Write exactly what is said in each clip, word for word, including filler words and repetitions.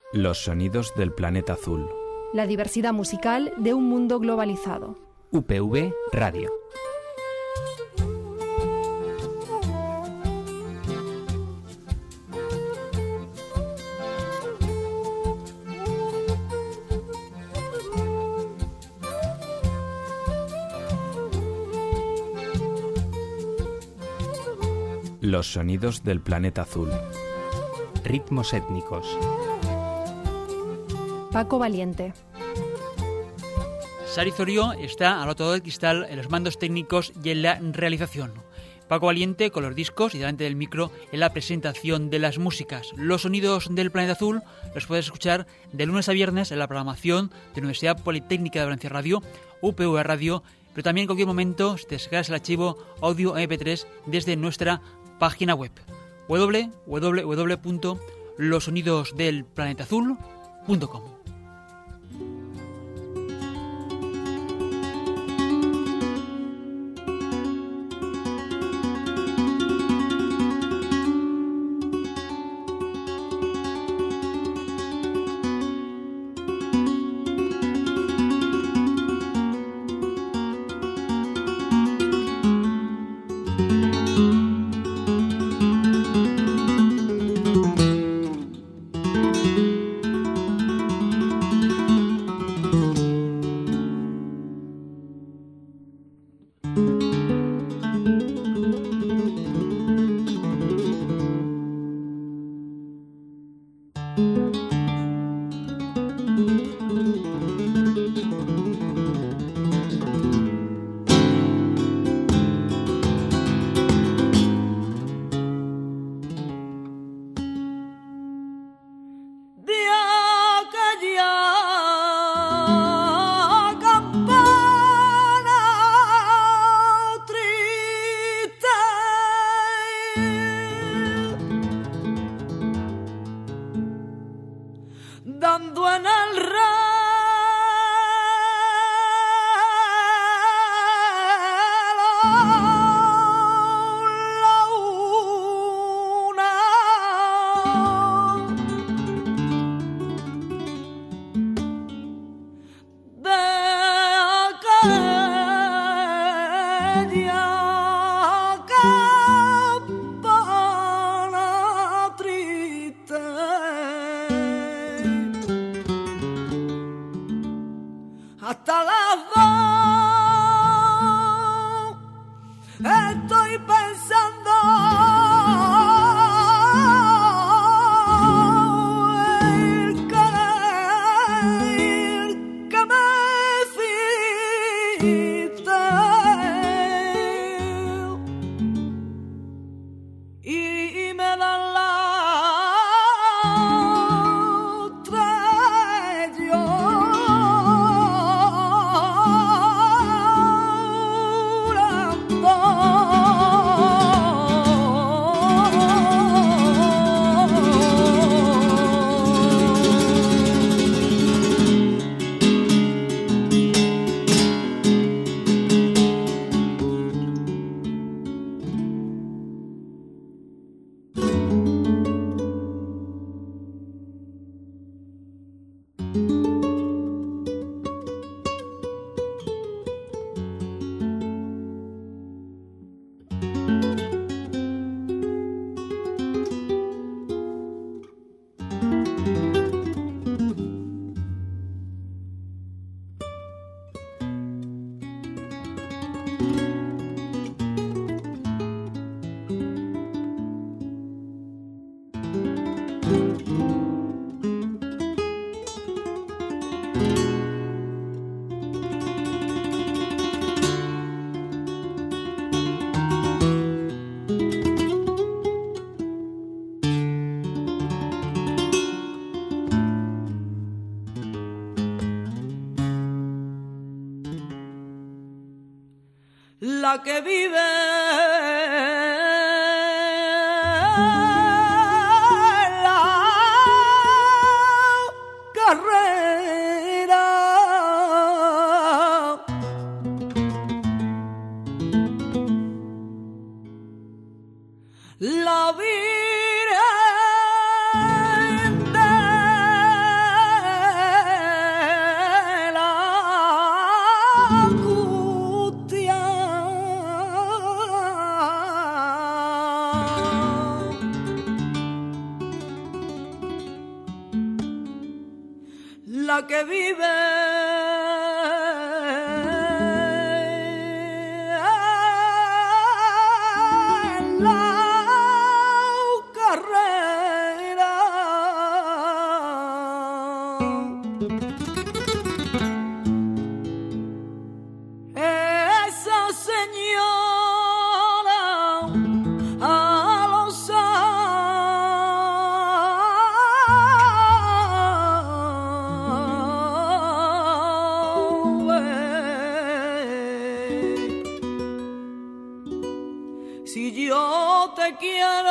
Los sonidos del planeta azul. La diversidad musical de un mundo globalizado. U P V Radio. Los sonidos del planeta azul. Ritmos étnicos. Paco Valiente. Sari Zorio está al otro lado del cristal en los mandos técnicos y en la realización. Paco Valiente con los discos y delante del micro en la presentación de las músicas. Los sonidos del planeta azul los puedes escuchar de lunes a viernes en la programación de la Universidad Politécnica de Valencia Radio, U P V Radio, pero también en cualquier momento si te descargas el archivo audio eme pe tres desde nuestra página web doble u doble u doble u punto los sonidos del planeta azul punto com. Hasta las dos estoy pensando el querer que me hiciste y me dan la la que vive la carrera, la Virgen de la que vive en la carrera. Esa señora a los si yo te quiero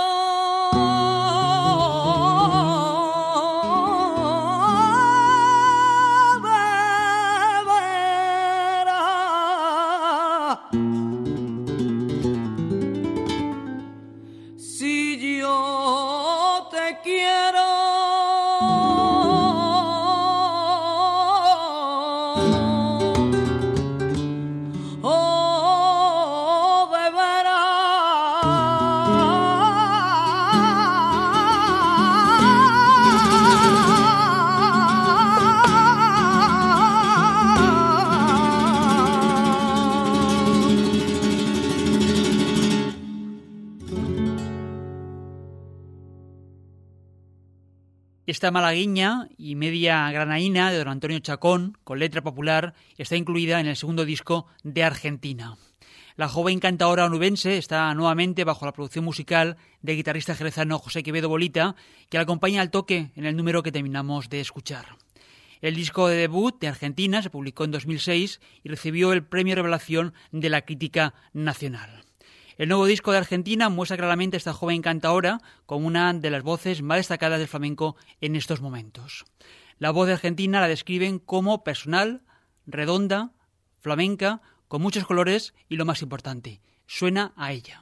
Esta malagueña y media granaína de don Antonio Chacón, con letra popular, está incluida en el segundo disco de Argentina. La joven cantadora onubense está nuevamente bajo la producción musical del guitarrista jerezano José Quevedo Bolita, que la acompaña al toque en el número que terminamos de escuchar. El disco de debut de Argentina se publicó en dos mil seis y recibió el premio Revelación de la crítica nacional. El nuevo disco de Argentina muestra claramente a esta joven cantadora como una de las voces más destacadas del flamenco en estos momentos. La voz de Argentina la describen como personal, redonda, flamenca, con muchos colores y, lo más importante, suena a ella.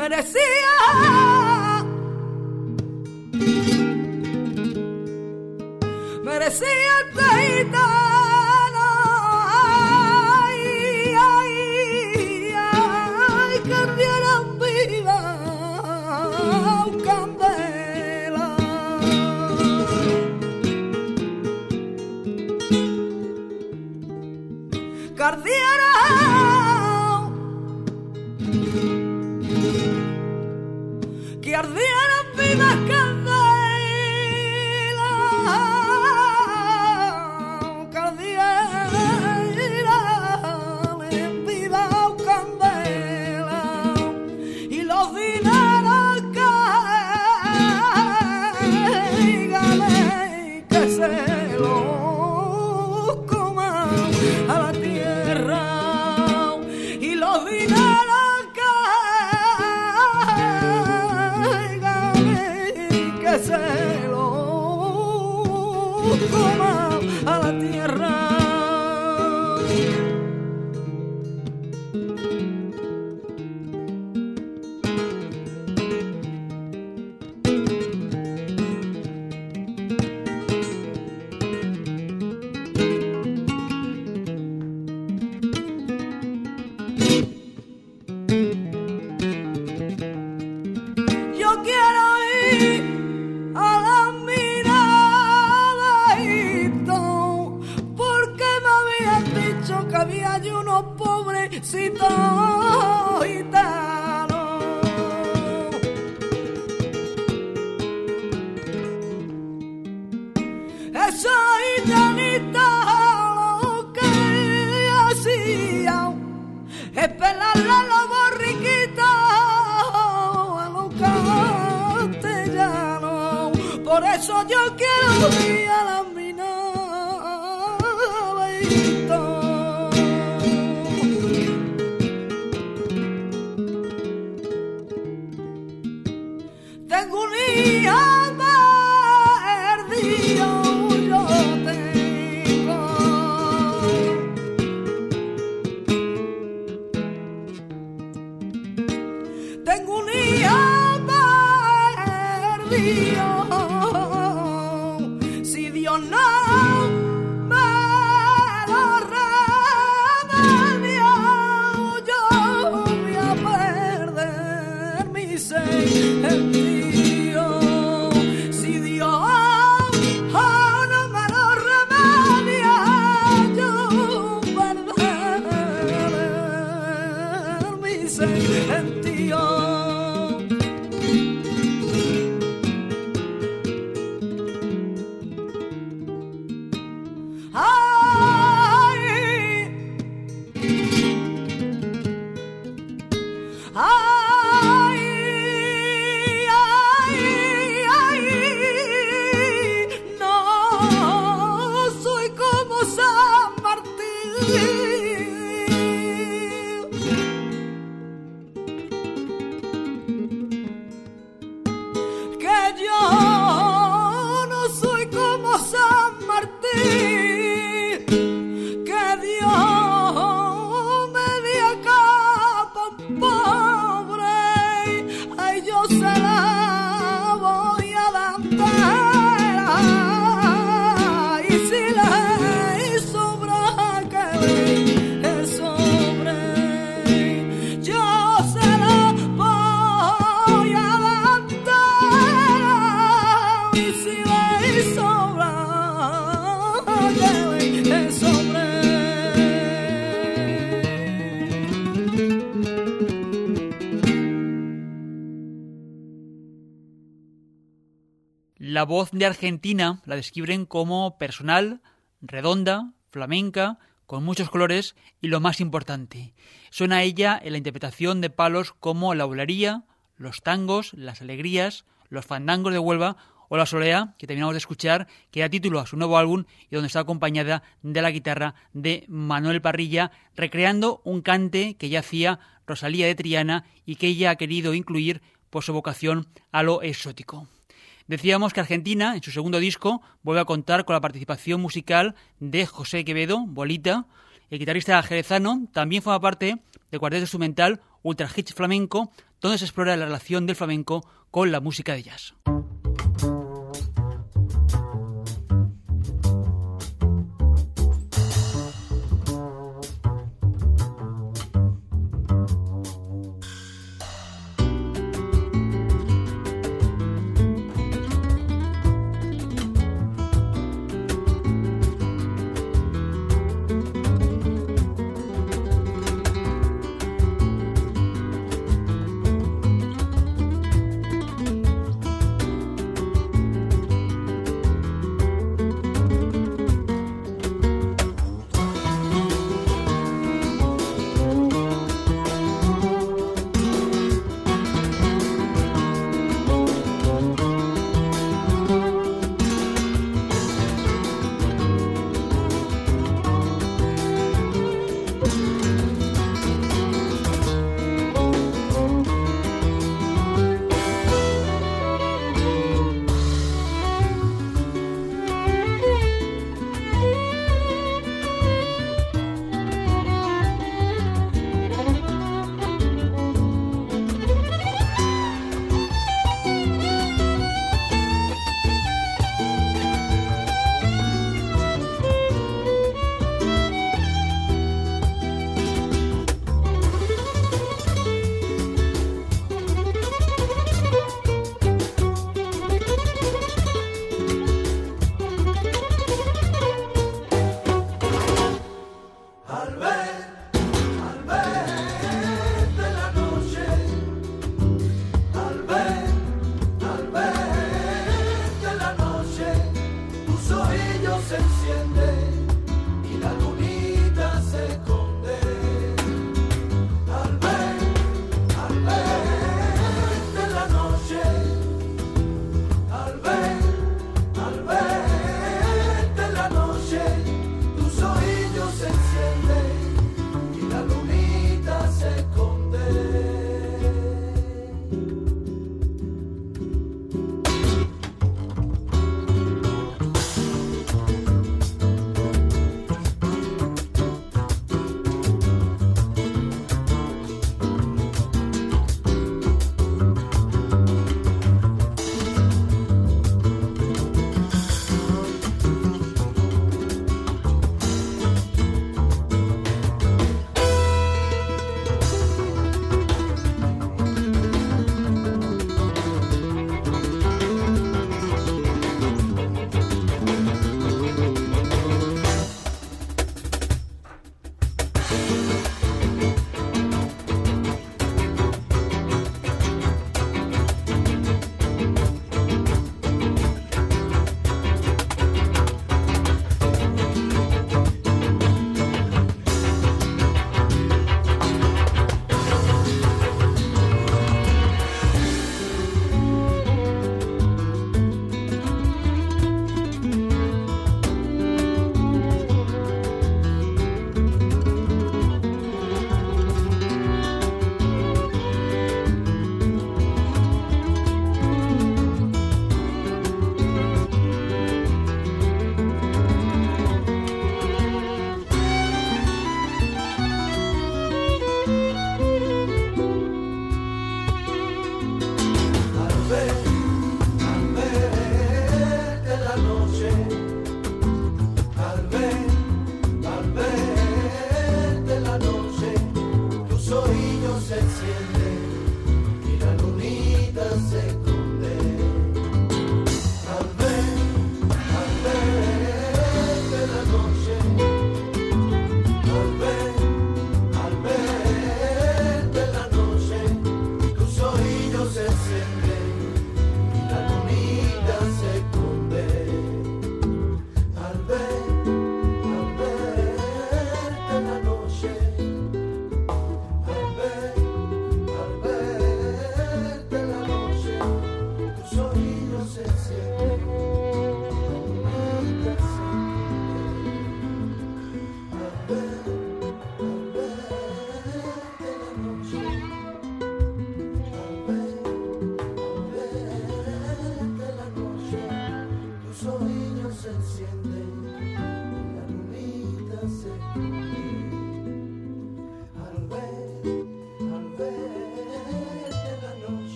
merecía merecía este gitano, ay, ay, ay, que dieran vida candela, que ardiera que ardieran vivas candela, que ardieran vivas candela, y los dineros caigan que se los coman a la tierra, y los dineros que se lo coma a la tierra. Yo quiero ir a la miradito, porque me habían dicho que había allí unos pobrecitos gitanos. Esos gitanitos lo que hacían es pelarle a los borriquitos a los castellanos. Por eso yo quiero ir a la mina, tengo un hijo perdido, yo tengo. Tengo un hijo perdido. Si Dios no me lo remedia, yo voy a perder mi sentido. Si Dios no me lo remedia, yo perder mi sentido. Ay, ay, ay, no soy como San Martín, que yo no soy como San Martín, que Dios me dio capa pobre, ay, yo se la voy a dar entera, y si le sobra que le sobre, yo se la voy a dar entera, y si le sobra que le sobre. La voz de Argentina la describen como personal, redonda, flamenca, con muchos colores y lo más importante, suena a ella en la interpretación de palos como la bulería, los tangos, las alegrías, los fandangos de Huelva o la solea, que terminamos de escuchar, que da título a su nuevo álbum y donde está acompañada de la guitarra de Manuel Parrilla, recreando un cante que ya hacía Rosalía de Triana y que ella ha querido incluir por su vocación a lo exótico. Decíamos que Argentina, en su segundo disco, vuelve a contar con la participación musical de José Quevedo, Bolita. El guitarrista jerezano también forma parte del cuarteto instrumental Ultra Hits Flamenco, donde se explora la relación del flamenco con la música de jazz.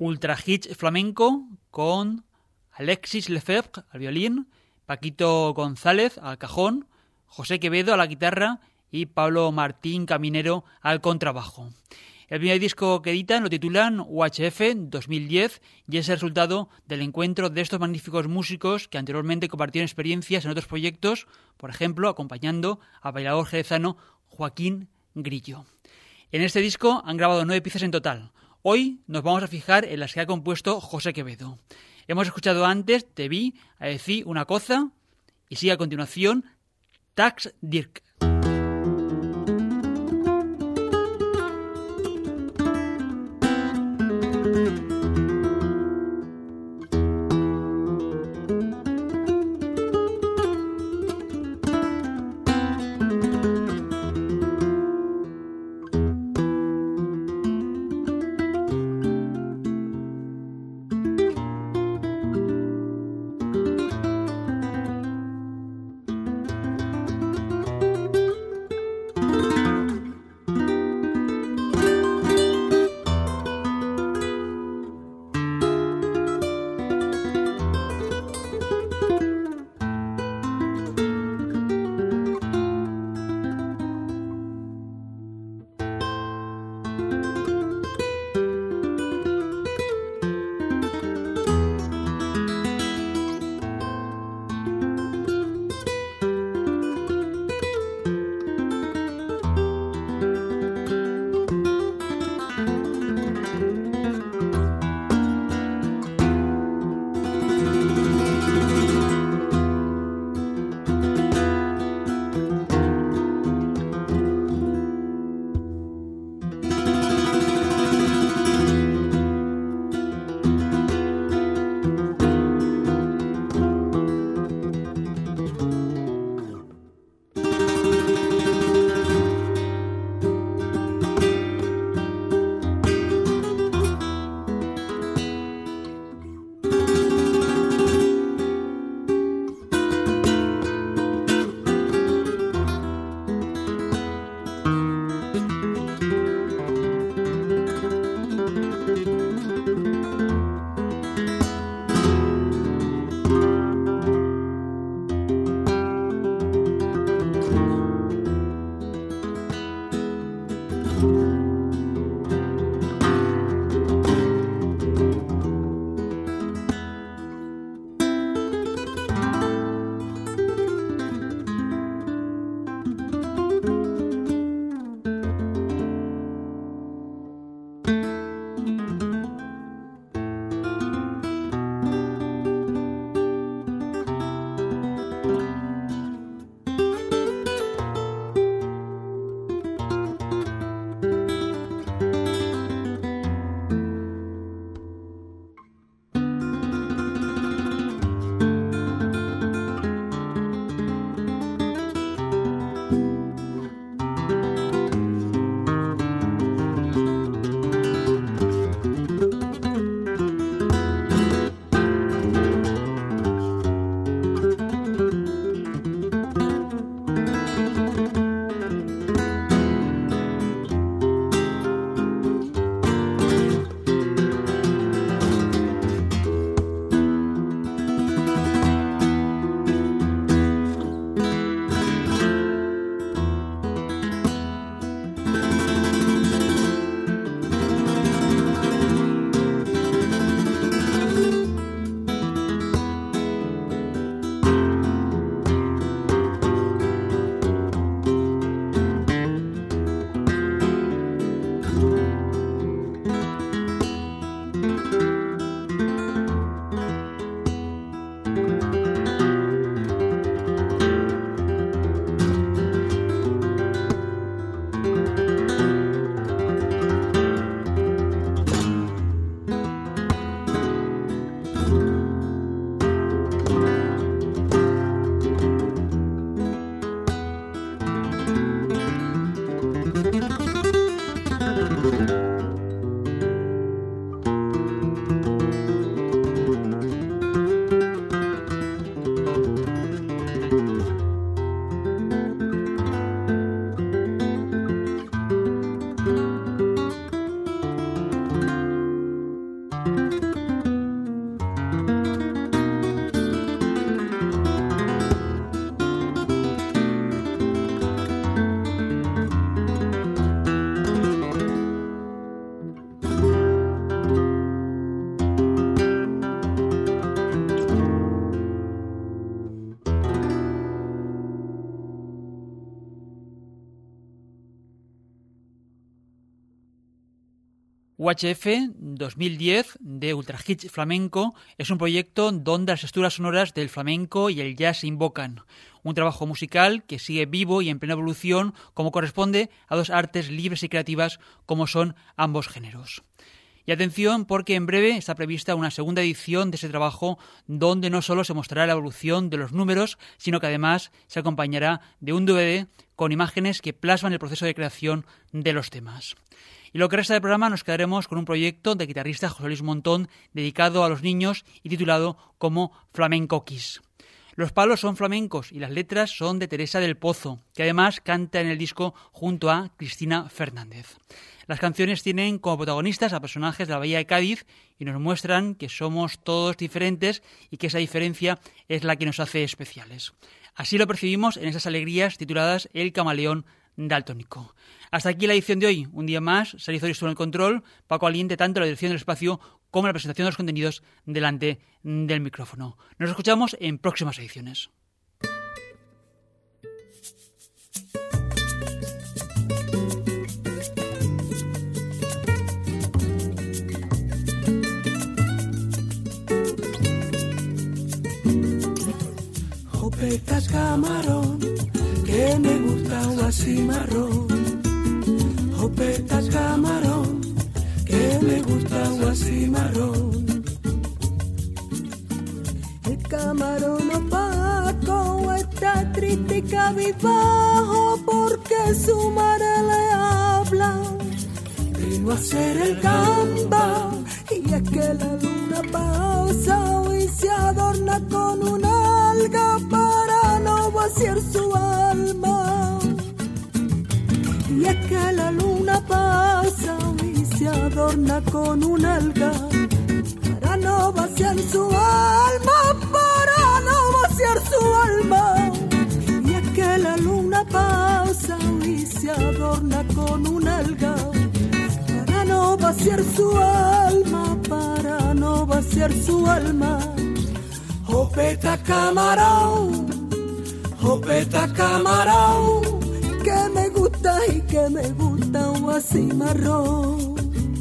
Ultra Hits Flamenco con Alexis Lefebvre al violín, Paquito González al cajón, José Quevedo a la guitarra y Pablo Martín Caminero al contrabajo. El primer disco que editan lo titulan U H F dos mil diez y es el resultado del encuentro de estos magníficos músicos que anteriormente compartieron experiencias en otros proyectos, por ejemplo, acompañando al bailador jerezano Joaquín Grillo. En este disco han grabado nueve piezas en total. Hoy nos vamos a fijar en las que ha compuesto José Quevedo. Hemos escuchado antes Te vi a decir una cosa y sigue a continuación Tax Dirk. U H F dos mil diez de Ultra Hits Flamenco es un proyecto donde las texturas sonoras del flamenco y el jazz se invocan. Un trabajo musical que sigue vivo y en plena evolución como corresponde a dos artes libres y creativas como son ambos géneros. Y atención porque en breve está prevista una segunda edición de ese trabajo donde no solo se mostrará la evolución de los números, sino que además se acompañará de un D V D con imágenes que plasman el proceso de creación de los temas. Y lo que resta del programa nos quedaremos con un proyecto del guitarrista José Luis Montón dedicado a los niños y titulado como Flamenco Kiss. Los palos son flamencos y las letras son de Teresa del Pozo, que además canta en el disco junto a Cristina Fernández. Las canciones tienen como protagonistas a personajes de la Bahía de Cádiz y nos muestran que somos todos diferentes y que esa diferencia es la que nos hace especiales. Así lo percibimos en esas alegrías tituladas El Camaleón Daltónico. Hasta aquí la edición de hoy. Un día más, Sarizoy estuvo en el control, Paco Aliente tanto en la dirección del espacio como en la presentación de los contenidos delante del micrófono. Nos escuchamos en próximas ediciones. Jopetas camarón, que me gusta o así marrón. Jopetas camarón, que me gusta o así marrón. El camarón opaco está triste y cabizbajo porque su madre le habla. Vino a hacer el gamba y es que la luna pausa y se adorna con una alga para no vaciar su alma. Y es que la luna pasa y se adorna con un alga para no vaciar su alma, para no vaciar su alma. Y es que la luna pasa y se adorna con un alga para no vaciar su alma, para no vaciar su alma. Jopeta camarón, jopeta camarón, que me gusta y que me gusta o así marrón.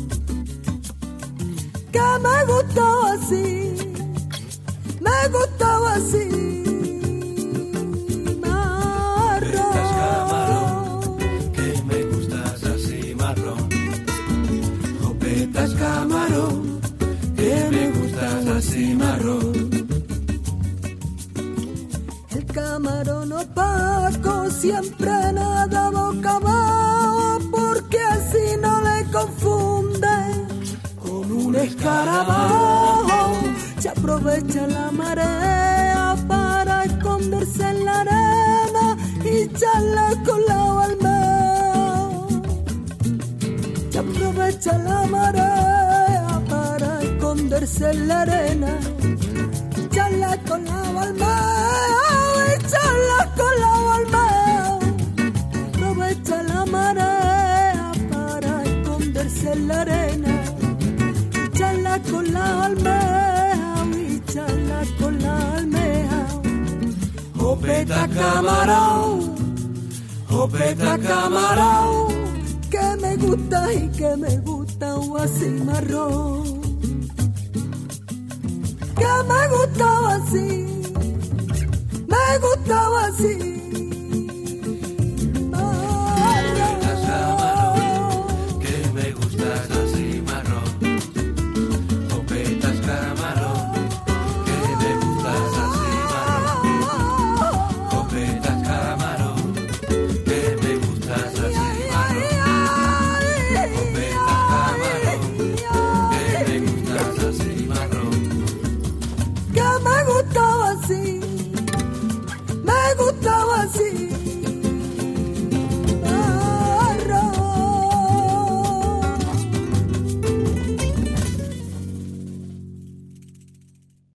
Que me gusta o así, me gusta o así marrón. Camarón, que me gustas así marrón. Jopetas camarón, que me gustas así marrón. El camarón opaco siempre nada boca abajo porque así no le confunde con un escarabajo. Se aprovecha la marea para esconderse en la arena y charla con la alma. Se aprovecha la marea para esconderse en la arena, charla con la alma. Charla con la alma, aprovecha la marea para esconderse en la arena. Charla con la almeja y charla con la almeja. Jopeta camarón, jopeta camarón, que me gusta y que me gusta o así marrón. Que me gusta o así, me gustaba así.